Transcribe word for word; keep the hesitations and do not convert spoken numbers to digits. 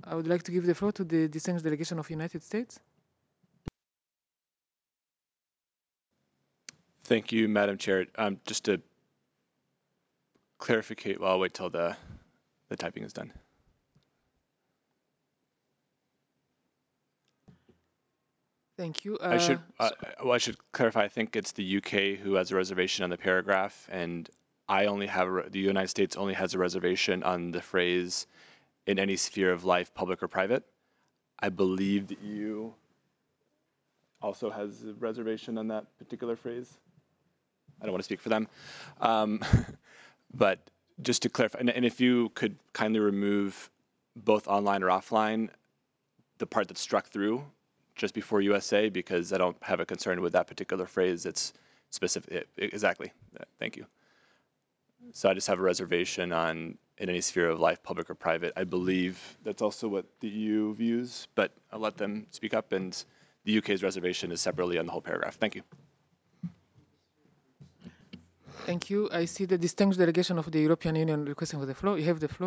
I would like to give the floor to the distinguished delegation of United States. Thank you, Madam Chair. Um, just to clarificate, well, I'll wait till the, the typing is done. Thank you. Uh, I should uh, so well, I should clarify. I think it's the U K who has a reservation on the paragraph, and I only have a, the United States only has a reservation on the phrase "in any sphere of life, public or private." I believe the E U also has a reservation on that particular phrase. I don't want to speak for them, um, but just to clarify, and, and if you could kindly remove both online or offline, the part that's struck through just before U S A, because I don't have a concern with that particular phrase. It's specific. Exactly. Thank you. So I just have a reservation on in any sphere of life, public or private. I believe that's also what the E U views, but I'll let them speak up. And the U K's reservation is separately on the whole paragraph. Thank you. Thank you. I see the distinguished delegation of the European Union requesting for the floor. You have the floor.